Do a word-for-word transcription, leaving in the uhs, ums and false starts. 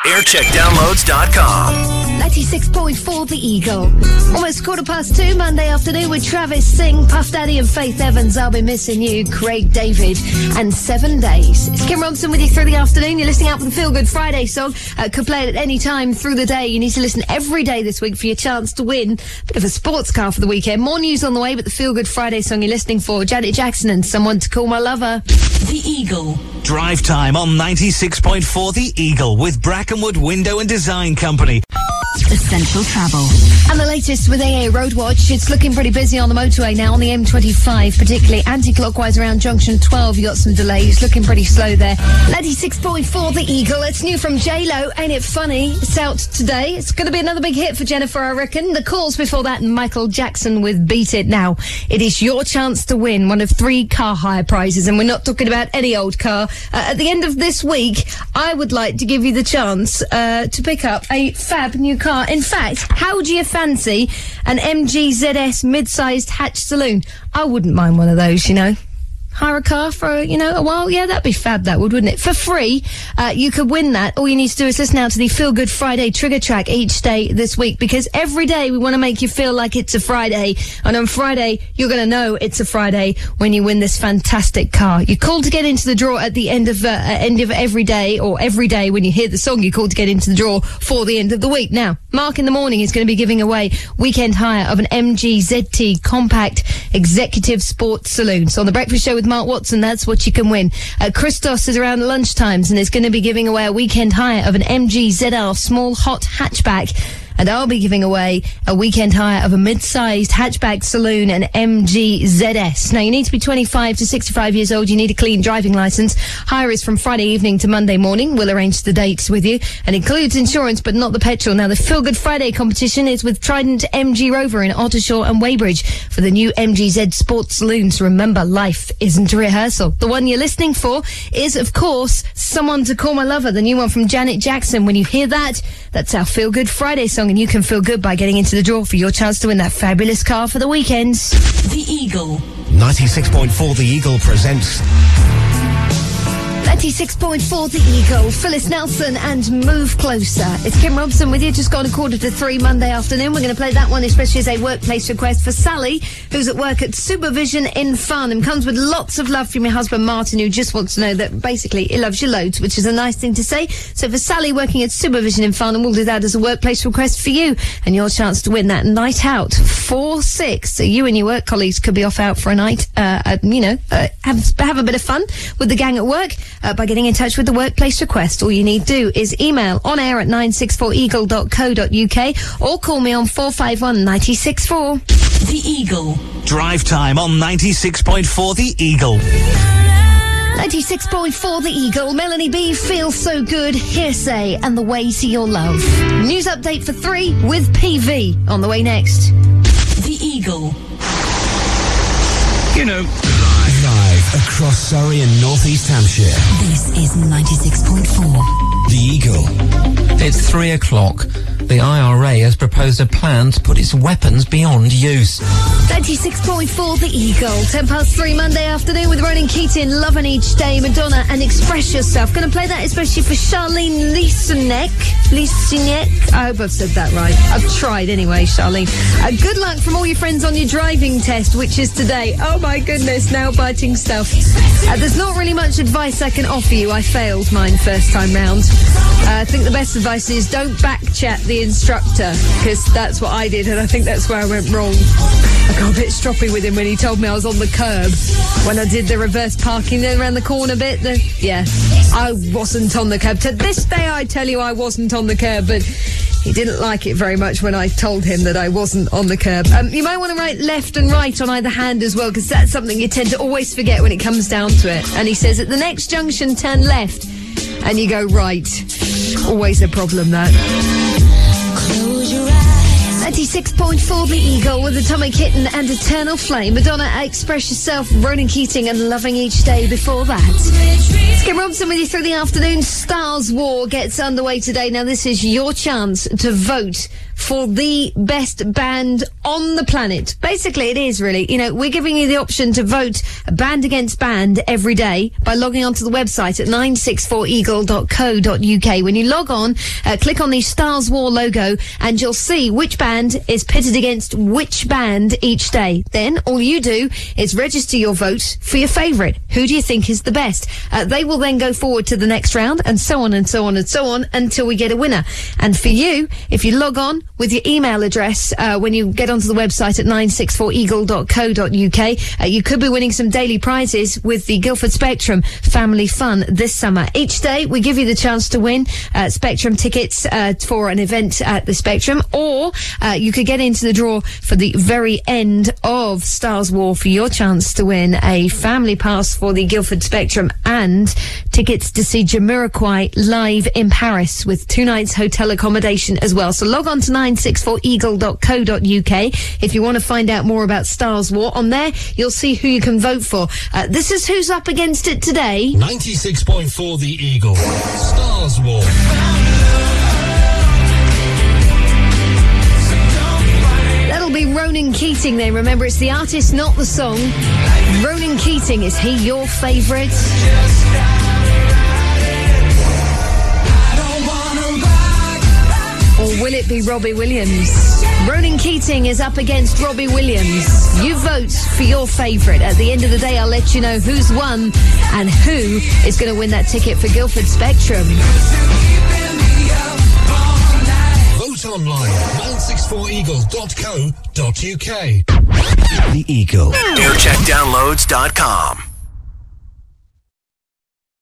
aircheck downloads dot com. ninety-six point four The Eagle. Almost quarter past two, Monday afternoon with Travis Singh, Puff Daddy and Faith Evans. I'll be missing you, Craig David, and Seven Days. It's Kim Robson with you through the afternoon. You're listening out for the Feel Good Friday song. Uh, could play it at any time through the day. You need to listen every day this week for your chance to win a bit of a sports car for the weekend. More news on the way, but the Feel Good Friday song you're listening for, Janet Jackson and Someone to Call My Lover. The Eagle. Drive time on ninety-six point four The Eagle with Brackenwood Window and Design Company. Essential Travel. And the latest with A A Road Watch. It's looking pretty busy on the motorway now, on the M twenty-five, particularly anti-clockwise around junction twelve. You got some delays, looking pretty slow there. ninety-six point four The Eagle. It's new from J-Lo, Ain't It Funny? It's out today. It's going to be another big hit for Jennifer, I reckon. The Calls before that, Michael Jackson with Beat It. Now, it is your chance to win one of three car hire prizes, and we're not talking about any old car. Uh, at the end of this week, I would like to give you the chance uh, to pick up a fab new car. In fact, how do you fancy an M G Z S mid-sized hatch saloon? I wouldn't mind one of those, you know. Hire a car for, you know, a while. Yeah, that'd be fab, that would, wouldn't it? For free, uh, you could win that. All you need to do is listen out to the Feel Good Friday trigger track each day this week, because every day we want to make you feel like it's a Friday. And on Friday, you're going to know it's a Friday when you win this fantastic car. You call to get into the draw at the end of, uh, end of every day, or every day when you hear the song, you call to get into the draw for the end of the week. Now, Mark in the morning is going to be giving away weekend hire of an M G Z T compact executive sports saloon. So on the Breakfast Show with Mark Watson, that's what you can win. Uh, Christos is around lunchtimes and is going to be giving away a weekend hire of an M G Z R small hot hatchback. And I'll be giving away a weekend hire of a mid-sized hatchback saloon, an M G Z S. Now, you need to be twenty-five to sixty-five years old. You need a clean driving licence. Hire is from Friday evening to Monday morning. We'll arrange the dates with you, and includes insurance, but not the petrol. Now, the Feel Good Friday competition is with Trident M G Rover in Ottershaw and Weybridge for the new M G Z Sports Saloons. Remember, life isn't a rehearsal. The one you're listening for is, of course, Someone to Call My Lover, the new one from Janet Jackson. When you hear that, that's our Feel Good Friday song, and you can feel good by getting into the draw for your chance to win that fabulous car for the weekend. The Eagle. ninety-six point four The Eagle presents ninety-six point four The Eagle, Phyllis Nelson and Move Closer. It's Kim Robson with you, just gone a quarter to three Monday afternoon. We're going to play that one especially as a workplace request for Sally, who's at work at Supervision in Farnham. Comes with lots of love from your husband Martin, who just wants to know that basically he loves you loads, which is a nice thing to say. So for Sally working at Supervision in Farnham, we'll do that as a workplace request for you, and your chance to win that night out for six. So you and your work colleagues could be off out for a night, uh, uh you know, uh, have, have a bit of fun with the gang at work. Uh, by getting in touch with the workplace request. All you need to do is email on air at nine six four eagle dot co dot uk or call me on four five one nine six four. The Eagle. Drive time on ninety-six point four The Eagle. ninety-six point four The Eagle. Melanie B, Feels So Good, Hearsay and The Way to Your Love. News update for three with P V on the way next. The Eagle. You know, live across Surrey and North East Hampshire. This is ninety-six point four. The Eagle. It's three o'clock. The I R A has proposed a plan to put its weapons beyond use. ninety-six point four The Eagle. Ten past three Monday afternoon with Ronan Keating, Loving Each Day, Madonna and Express Yourself. Going to play that especially for Charlene Lisenek. Lisenek. I hope I've said that right. I've tried anyway, Charlene. Uh, good luck from all your friends on your driving test, which is today. Oh my goodness, now biting stuff. Uh, there's not really much advice I can offer you. I failed mine first time round. Uh, I think the best advice is don't back-chat the instructor, because that's what I did, and I think that's where I went wrong. I got a bit stroppy with him when he told me I was on the curb when I did the reverse parking then around the corner bit. The, yeah, I wasn't on the curb. To this day, I tell you I wasn't on the curb, but he didn't like it very much when I told him that I wasn't on the curb. Um, you might want to write left and right on either hand as well, because that's something you tend to always forget when it comes down to it. And he says, at the next junction, turn left, and you go right. Always a problem, that. ninety-six point four The Eagle with Atomic Kitten and Eternal Flame. Madonna, Express Yourself, Ronan Keating and Loving Each Day before that. Skim Robson with you through the afternoon. Stars War gets underway today. Now, this is your chance to vote for the best band on the planet. Basically, it is really. You know, we're giving you the option to vote band against band every day by logging onto the website at nine six four eagle dot co dot uk. When you log on, uh, click on the Stars War logo and you'll see which band is pitted against which band each day. Then all you do is register your vote for your favourite. Who do you think is the best? Uh, they will then go forward to the next round and so on and so on and so on until we get a winner. And for you, if you log on with your email address uh, when you get onto the website at nine six four eagle dot co dot uk, uh, you could be winning some daily prizes with the Guildford Spectrum Family Fun this summer. Each day we give you the chance to win uh, Spectrum tickets uh, for an event at the Spectrum, or uh, you could get into the draw for the very end of Stars War for your chance to win a family pass for the Guildford Spectrum and tickets to see Jamiroquai live in Paris with two nights hotel accommodation as well. So log on to nine six four eagle dot co dot uk if you want to find out more about Stars War. On there, you'll see who you can vote for. Uh, this is who's up against it today. ninety-six point four The Eagle. Stars War. That'll be Ronan Keating then. Remember, it's the artist, not the song. Ronan Keating, is he your favourite? Or will it be Robbie Williams? Ronan Keating is up against Robbie Williams. You vote for your favourite. At the end of the day, I'll let you know who's won and who is going to win that ticket for Guildford Spectrum. Vote online. nine six four eagle dot co dot uk. The Eagle. aircheck downloads dot com